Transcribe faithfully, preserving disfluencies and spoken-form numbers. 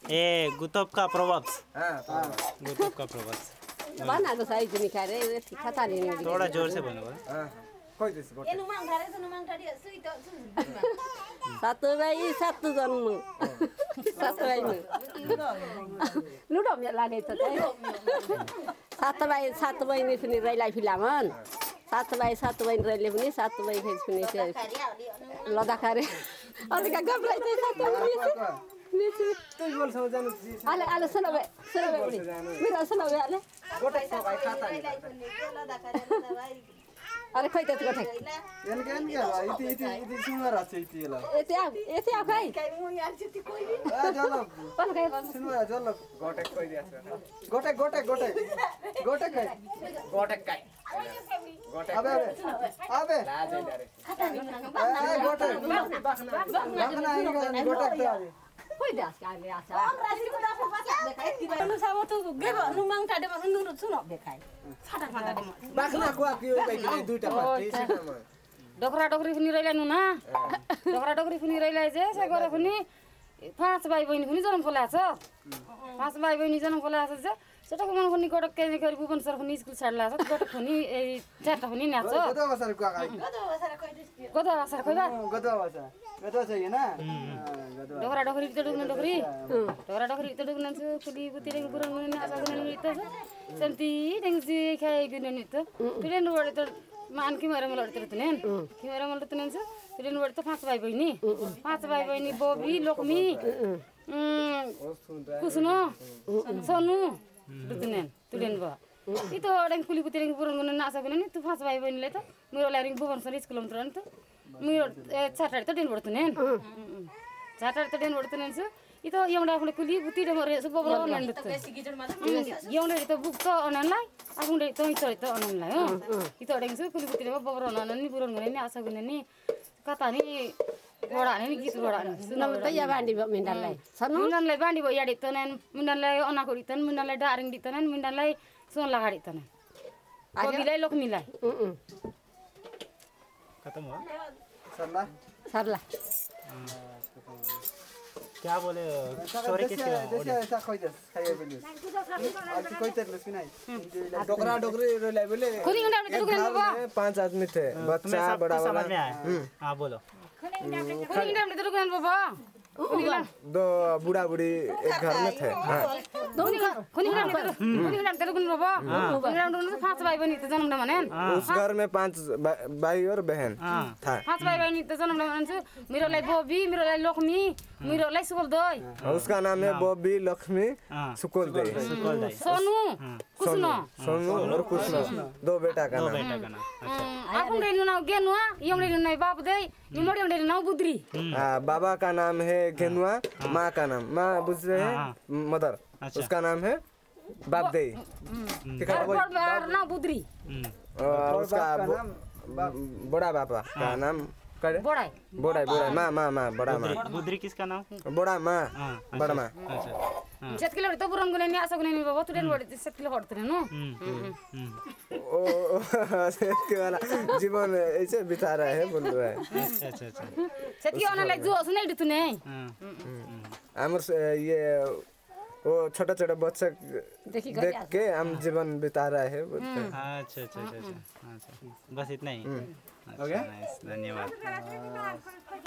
ए गुतोब का प्रोवर्ब्स। हां गुतोब का प्रोवर्ब्स बना दो साइज निकाले रे ठीक था नहीं थोड़ा जोर से बोलो। हां कोई दिस गोटे एनु मांग धारे सुनु मांग धारे सुई तो सुन सात भाइ सात जन्म सात भाइ लुडो मे लागे त सात भाइ सात बहिनी पनि रैलाई फिलामन सात भाइ सात बहिनी रैले पनि सात भाइ फेस पनि लदाखारे अनि का गब्राइ चाहिँ सात बहिनी तै बोल सौ जानु आले आले सुनो बे सुनो बे मेरो सुनो बे आले गोटे सौ भाइ खाता नि अरे खोइ त गोटे एन के एन के इति इति इति सुंदर छ इति ल एते आ एते आ खाइ काई मु यार जति कोइ नि ए जल पन खाइ सुनो जल गोटे खोइ दिया गोटे गोटे गोटे गोटे खाइ गोटे खाइ गोटे अबे अबे लाजै रे ए गोटे बाखना आइगा गोटे खाइ खोइ दास काले आसा राशि को दाफ पास देखाइ कि नु सब त गेब नु मांग धारे नु सुनो देखाइ छाटा फाटा दे बाखना को के भाइ दुईटा पार्टी छैन डोकरा डोकरी पनि रहिलानु ना डोकरा डोकरी पनि रहिलाय जे से गरे पनि पाँच भाइ बहिनी पनि जन्म खोलाछ पाँच भाइ बहिनी जन्म खोलाछ जे सेटाको मन पनि गडक के गरी भुवन सर पनि स्कुल छाडला छ गडक पनि ए चारटा पनि नाच गदो बसर को आइ गदो बसर कोइ दिस गदो भाषा खोइ बा गदो बसर गदो छैन गदो डोकरा डोकरी त डुग्न डोकरी डोकरा डोकरी त डुग्न छु पुली बुतिले बुरन गुन नाच गुन नि त सेन्ती देंगजी खाइ गुन नि त पिलेन वडे त मान कि मेरा मला लडत तनेन कि मेरा मला तनेन छ पिलेन वडे त पाँच भाइ बहिनी पाँच भाइ बहिनी बोबी लक्ष्मी कुसुनो सोनु दुतनेन तुलेन बा इ त अडंग पुली बुतिले बुरन गुन नाच गुन नि त पाँच भाइ बहिनीले त मेरो लारिङ भुवन सर स्कुल म त मेरो चारटा त दिन वडतनेन चारटा त दिन वडतनेन छ इ त एउटा आफ्नो कुली बुतिले मरे सब बरो नन्द त एउटा त बुक त अनलाई आफुले त इतरे त अनलाई हो इ त अडंग छ कुली बुतिले बरो नन्द नि बुरन गुन नि आशा गुन नि कता नि गोडा नि गीत गोडा सुनो त या बान्डी मिन्डललाई सनु मुन्डनलाई बान्डी भयो याडी तनन मुन्डनलाई अनाकोडी तन मुन्डनलाई डारिङ दितनन मुन्डनलाई सोन लगाडी तन कबिलाई लक्ष्मीलाई खत्म हुआ सरला सरला क्या बोले स्टोरी किसकी जैसे ऐसा खोइ दस खाइए बोले आज कोई तर लस नहीं डोकरा डोकरी रोलाई बोले खुली गंडा में तो बाबा पांच आदमी थे बच्चा बड़ा समझ में आया हां बोलो खुली गंडा में तो बाबा दो बूढ़ा बूढ़ी एक घर में थे हां खुली खुली गंडा में खुली गंडा में तो बाबा खुली गंडा में पांच भाई बहन थे जन्म माने उस घर में पांच भाई और बहन था पांच भाई बहन थे जन्म माने मेरो लाई बोबी मेरो लाई लक्ष्मी मेरो लाई सुकोल दोई उसका नाम है बॉबी लक्ष्मी सुकोल दे सोनू कुसनो सोनू और कुसनो दो बेटा का दो नाम बेटा का नाम अच्छा आपन रे नाउ गेनुआ यम रे नाउ बाप दे निमोडी रे नाउ बुद्री हां बाबा का नाम है गेनुआ मां का नाम मां बुझ रहे हैं मदर उसका नाम है बाप दे ठीक है बाप नाउ बुद्री और उसका बड़ा बापा का नाम करे बड़ाई बड़ा बड़ा मां मां मां बड़ा मां बुद्री किसका नाम बड़ा मां बड़ा मां अच्छा सेत किलो तो बुरन गुने नि आसा गुने नि बाबा तुडेन बडे सेत किलो हडतरे नो ओ सेत के वाला जीवन ऐसे बिता रहा है बोल रहा है अच्छा अच्छा अच्छा सेत की ओना लाइक जो सुनै दितु नै हमर ये वो छोटा छोटा बच्चा देख के हम जीवन बिता रहा है बोलते हैं अच्छा अच्छा अच्छा अच्छा बस इतना ही हो गया धन्यवाद।